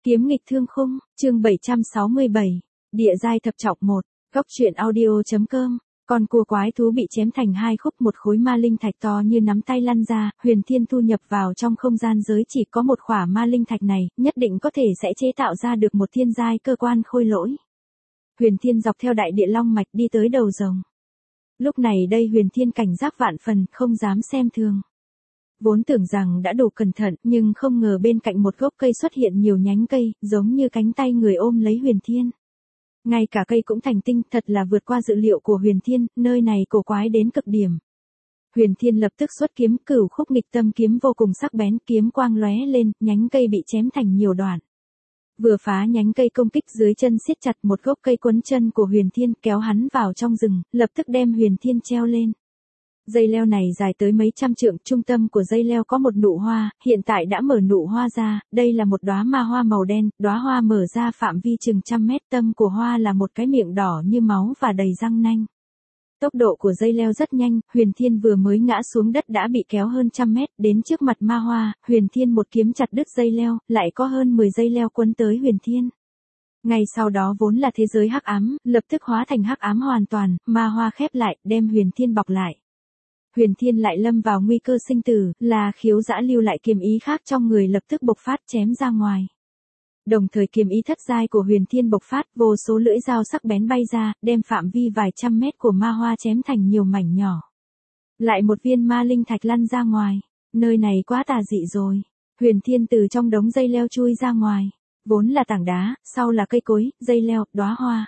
Kiếm nghịch thương khung, chương 767, địa giai thập trọng 1, góc truyện audio.com. Con cua quái thú bị chém thành hai khúc, một khối ma linh thạch to như nắm tay lăn ra, Huyền Thiên thu nhập vào trong không gian giới chỉ có một khỏa ma linh thạch này, nhất định có thể sẽ chế tạo ra được một thiên giai cơ quan khôi lỗi. Huyền Thiên dọc theo đại địa long mạch đi tới đầu rồng. Lúc này đây Huyền Thiên cảnh giác vạn phần, không dám xem thường. Vốn tưởng rằng đã đủ cẩn thận, nhưng không ngờ bên cạnh một gốc cây xuất hiện nhiều nhánh cây, giống như cánh tay người ôm lấy Huyền Thiên. Ngay cả cây cũng thành tinh, thật là vượt qua dự liệu của Huyền Thiên, nơi này cổ quái đến cực điểm. Huyền Thiên lập tức xuất kiếm, Cửu Khúc Nghịch Tâm kiếm vô cùng sắc bén, kiếm quang lóe lên, nhánh cây bị chém thành nhiều đoạn. Vừa phá nhánh cây công kích dưới chân siết chặt một gốc cây quấn chân của Huyền Thiên, kéo hắn vào trong rừng, lập tức đem Huyền Thiên treo lên. Dây leo này dài tới mấy trăm trượng, trung tâm của dây leo có một nụ hoa, hiện tại đã mở nụ hoa ra, đây là một đóa ma hoa màu đen, đóa hoa mở ra phạm vi chừng trăm mét, tâm của hoa là một cái miệng đỏ như máu và đầy răng nanh. Tốc độ của dây leo rất nhanh, Huyền Thiên vừa mới ngã xuống đất đã bị kéo hơn trăm mét, đến trước mặt ma hoa, Huyền Thiên một kiếm chặt đứt dây leo, lại có hơn 10 dây leo quấn tới Huyền Thiên. Ngay sau đó vốn là thế giới hắc ám, lập tức hóa thành hắc ám hoàn toàn, ma hoa khép lại, đem Huyền Thiên bọc lại. Huyền Thiên lại lâm vào nguy cơ sinh tử, là khiếu dã lưu lại kiếm ý khác trong người lập tức bộc phát chém ra ngoài. Đồng thời kiếm ý thất giai của Huyền Thiên bộc phát, vô số lưỡi dao sắc bén bay ra, đem phạm vi vài trăm mét của ma hoa chém thành nhiều mảnh nhỏ. Lại một viên ma linh thạch lăn ra ngoài, nơi này quá tà dị rồi. Huyền Thiên từ trong đống dây leo chui ra ngoài, vốn là tảng đá, sau là cây cối, dây leo, đóa hoa.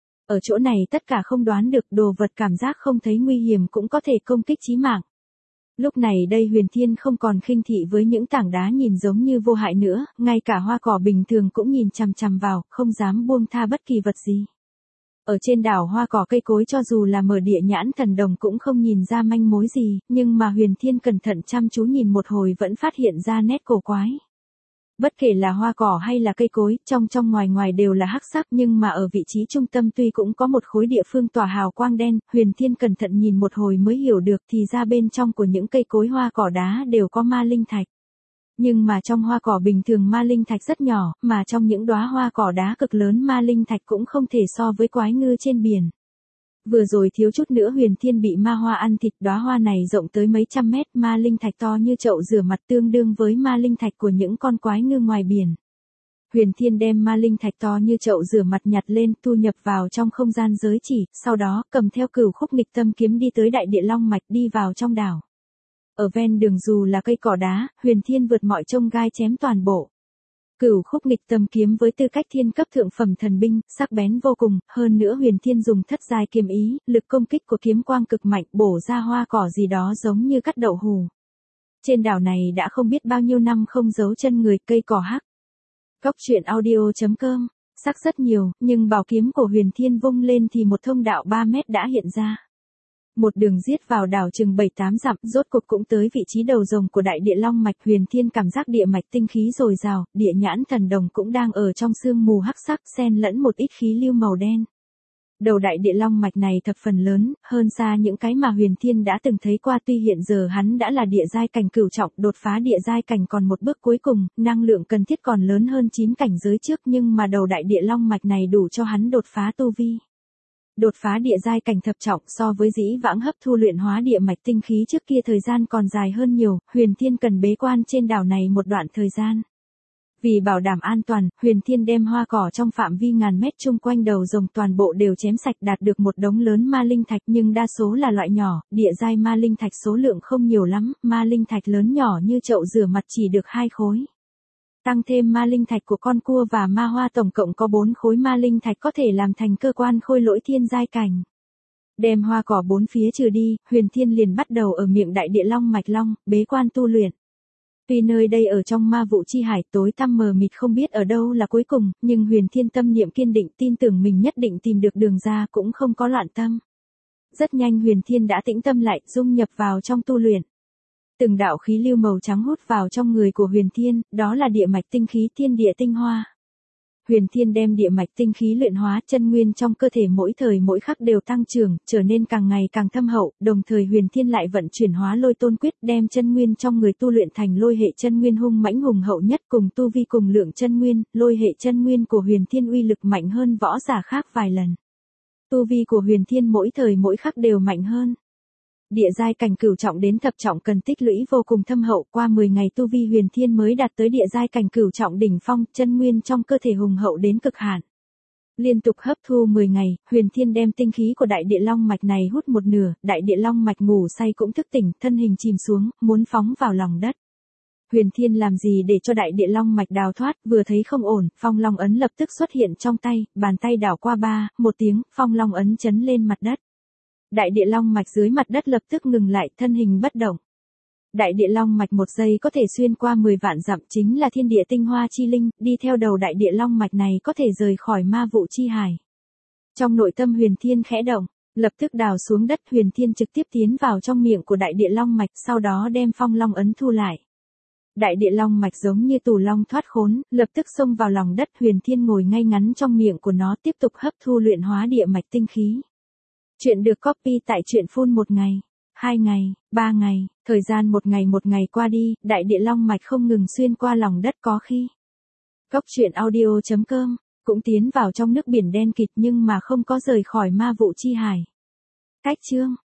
Ở chỗ này tất cả không đoán được, đồ vật cảm giác không thấy nguy hiểm cũng có thể công kích chí mạng. Lúc này đây Huyền Thiên không còn khinh thị với những tảng đá nhìn giống như vô hại nữa, ngay cả hoa cỏ bình thường cũng nhìn chằm chằm vào, không dám buông tha bất kỳ vật gì. Ở trên đảo hoa cỏ cây cối cho dù là mở địa nhãn thần đồng cũng không nhìn ra manh mối gì, nhưng mà Huyền Thiên cẩn thận chăm chú nhìn một hồi vẫn phát hiện ra nét cổ quái. Bất kể là hoa cỏ hay là cây cối, trong ngoài ngoài đều là hắc sắc, nhưng mà ở vị trí trung tâm tuy cũng có một khối địa phương tỏa hào quang đen, Huyền Thiên cẩn thận nhìn một hồi mới hiểu được thì ra bên trong của những cây cối hoa cỏ đá đều có ma linh thạch. Nhưng mà trong hoa cỏ bình thường ma linh thạch rất nhỏ, mà trong những đóa hoa cỏ đá cực lớn ma linh thạch cũng không thể so với quái ngư trên biển. Vừa rồi thiếu chút nữa Huyền Thiên bị ma hoa ăn thịt, đóa hoa này rộng tới mấy trăm mét, ma linh thạch to như chậu rửa mặt tương đương với ma linh thạch của những con quái ngư ngoài biển. Huyền Thiên đem ma linh thạch to như chậu rửa mặt nhặt lên, thu nhập vào trong không gian giới chỉ, sau đó cầm theo Cửu Khúc Nghịch Tâm kiếm đi tới đại địa long mạch, đi vào trong đảo. Ở ven đường dù là cây cỏ đá, Huyền Thiên vượt mọi chông gai chém toàn bộ. Cửu Khúc Nghịch Tâm kiếm với tư cách thiên cấp thượng phẩm thần binh, sắc bén vô cùng, hơn nữa Huyền Thiên dùng thất giai kiếm ý, lực công kích của kiếm quang cực mạnh, bổ ra hoa cỏ gì đó giống như cắt đậu hù. Trên đảo này đã không biết bao nhiêu năm không giấu chân người, cây cỏ hắc. Góc truyện audio.com, sắc rất nhiều, nhưng bảo kiếm của Huyền Thiên vung lên thì một thông đạo 3 mét đã hiện ra. Một đường giết vào đảo chừng 7-8 dặm, rốt cuộc cũng tới vị trí đầu rồng của đại địa long mạch. Huyền Thiên cảm giác địa mạch tinh khí dồi dào, địa nhãn thần đồng cũng đang ở trong sương mù hắc sắc, xen lẫn một ít khí lưu màu đen. Đầu đại địa long mạch này thập phần lớn, hơn xa những cái mà Huyền Thiên đã từng thấy qua, tuy hiện giờ hắn đã là địa giai cảnh cửu trọng, đột phá địa giai cảnh còn một bước cuối cùng, năng lượng cần thiết còn lớn hơn 9 cảnh giới trước, nhưng mà đầu đại địa long mạch này đủ cho hắn đột phá tu vi. Đột phá địa giai cảnh thập trọng so với dĩ vãng hấp thu luyện hóa địa mạch tinh khí trước kia thời gian còn dài hơn nhiều, Huyền Thiên cần bế quan trên đảo này một đoạn thời gian. Vì bảo đảm an toàn, Huyền Thiên đem hoa cỏ trong phạm vi ngàn mét chung quanh đầu rồng toàn bộ đều chém sạch, đạt được một đống lớn ma linh thạch, nhưng đa số là loại nhỏ, địa giai ma linh thạch số lượng không nhiều lắm, ma linh thạch lớn nhỏ như chậu rửa mặt chỉ được 2 khối. Tăng thêm ma linh thạch của con cua và ma hoa tổng cộng có 4 khối ma linh thạch có thể làm thành cơ quan khôi lỗi thiên giai cảnh. Đem hoa cỏ 4 phía trừ đi, Huyền Thiên liền bắt đầu ở miệng đại địa long mạch long, bế quan tu luyện. Tuy nơi đây ở trong ma vụ chi hải tối tăm mờ mịt không biết ở đâu là cuối cùng, nhưng Huyền Thiên tâm niệm kiên định, tin tưởng mình nhất định tìm được đường ra, cũng không có loạn tâm. Rất nhanh Huyền Thiên đã tĩnh tâm lại, dung nhập vào trong tu luyện. Từng đạo khí lưu màu trắng hút vào trong người của Huyền Thiên, đó là địa mạch tinh khí thiên địa tinh hoa. Huyền Thiên đem địa mạch tinh khí luyện hóa, chân nguyên trong cơ thể mỗi thời mỗi khắc đều tăng trưởng, trở nên càng ngày càng thâm hậu, đồng thời Huyền Thiên lại vận chuyển hóa lôi tôn quyết, đem chân nguyên trong người tu luyện thành lôi hệ chân nguyên hung mãnh hùng hậu nhất, cùng tu vi cùng lượng chân nguyên, lôi hệ chân nguyên của Huyền Thiên uy lực mạnh hơn võ giả khác vài lần. Tu vi của Huyền Thiên mỗi thời mỗi khắc đều mạnh hơn. Địa giai cảnh cửu trọng đến thập trọng cần tích lũy vô cùng thâm hậu, qua 10 ngày tu vi Huyền Thiên mới đạt tới địa giai cảnh cửu trọng đỉnh phong, chân nguyên trong cơ thể hùng hậu đến cực hạn. Liên tục hấp thu 10 ngày, Huyền Thiên đem tinh khí của đại địa long mạch này hút một nửa, đại địa long mạch ngủ say cũng thức tỉnh, thân hình chìm xuống, muốn phóng vào lòng đất. Huyền Thiên làm gì để cho đại địa long mạch đào thoát, vừa thấy không ổn, phong long ấn lập tức xuất hiện trong tay, bàn tay đảo qua một tiếng, phong long ấn chấn lên mặt đất. Đại địa long mạch dưới mặt đất lập tức ngừng lại, thân hình bất động. Đại địa long mạch một giây có thể xuyên qua 10 vạn dặm, chính là thiên địa tinh hoa chi linh, đi theo đầu đại địa long mạch này có thể rời khỏi ma vụ chi hải. Trong nội tâm Huyền Thiên khẽ động, lập tức đào xuống đất, Huyền Thiên trực tiếp tiến vào trong miệng của đại địa long mạch, sau đó đem phong long ấn thu lại. Đại địa long mạch giống như tù long thoát khốn, lập tức xông vào lòng đất, Huyền Thiên ngồi ngay ngắn trong miệng của nó, tiếp tục hấp thu luyện hóa địa mạch tinh khí. Chuyện được copy tại truyện phun 1 ngày, 2 ngày, 3 ngày, thời gian một ngày qua đi, đại địa long mạch không ngừng xuyên qua lòng đất, có khi Goctruyện.audio.com cũng tiến vào trong nước biển đen kịt nhưng mà không có rời khỏi ma vụ chi hải. Cách chương